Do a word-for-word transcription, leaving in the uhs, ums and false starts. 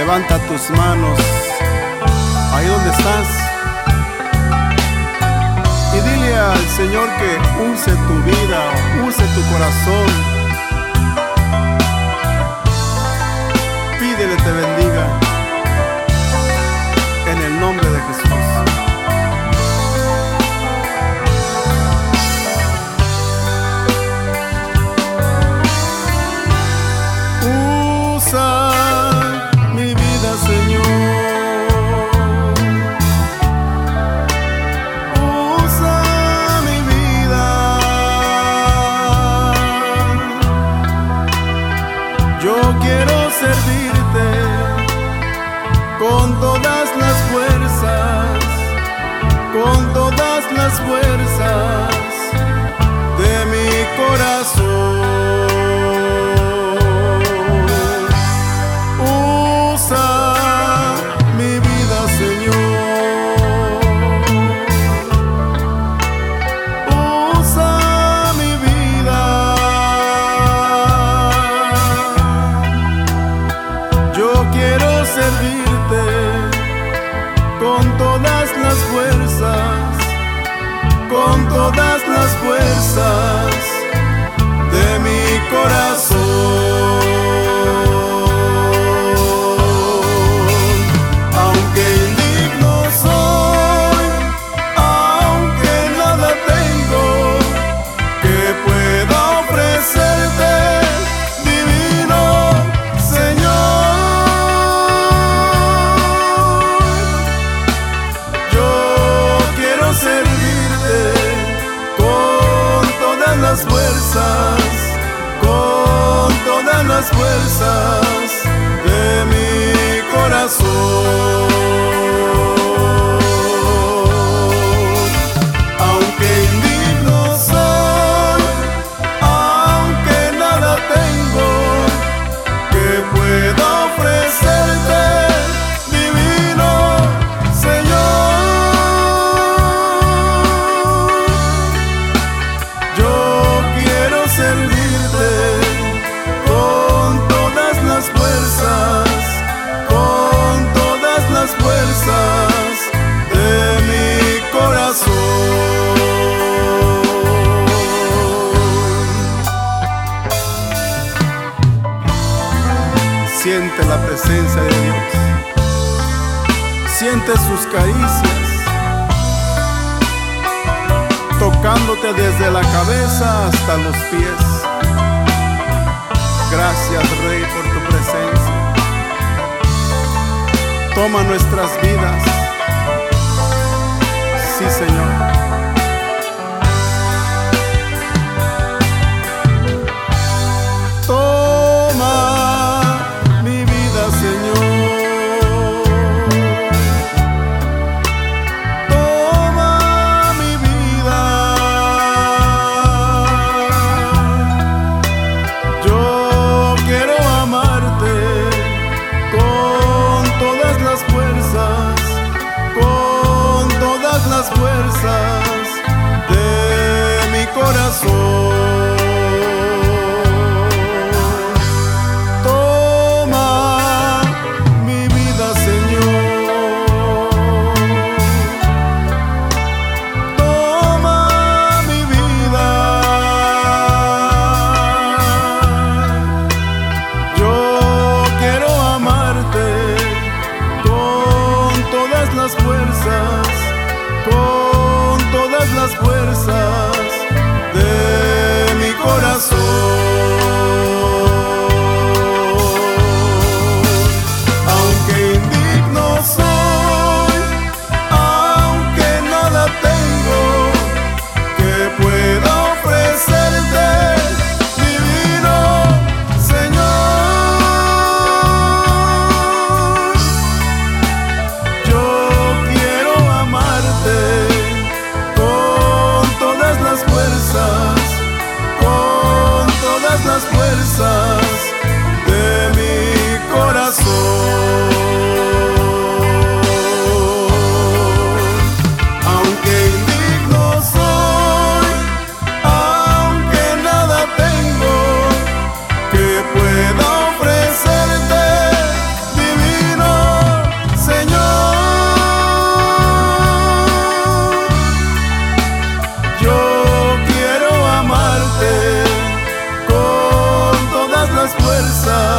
Levanta tus manos ahí donde estás y dile al Señor que use tu vida, use tu corazón. Pídele te bendiga en el nombre de Jesús. Servirte con todas las fuerzas, con todas las fuerzas de mi corazón. Usa mi vida, Señor. Usa mi vida. Quiero servirte con todas las fuerzas, con todas las fuerzas de mi corazón. Aunque indigno soy, aunque nada tengo que pueda ofrecerte, las fuerzas, con todas las fuerzas de mi corazón. Aunque indigno soy, aunque nada tengo que pueda ofrecerte, divino Señor. Servirte con todas las fuerzas, con todas las fuerzas de mi corazón. Siente la presencia de Dios, siente sus caricias, tocándote desde la cabeza hasta los pies. Gracias, Rey, por tu presencia. Toma nuestras vidas. Sí, Señor. Fuerzas de mi corazón. Toma mi vida, Señor. Toma mi vida. Yo quiero amarte con todas las fuerzas, con todas las fuerzas de mi corazón. Aunque indigno soy, aunque nada tengo que pueda ofrecerte, divino Señor. Yo quiero amarte con todas las fuerzas, con todas las fuerzas de mi corazón. Aunque indigno soy, aunque nada tengo que pueda ofrecerte, divino fuerza.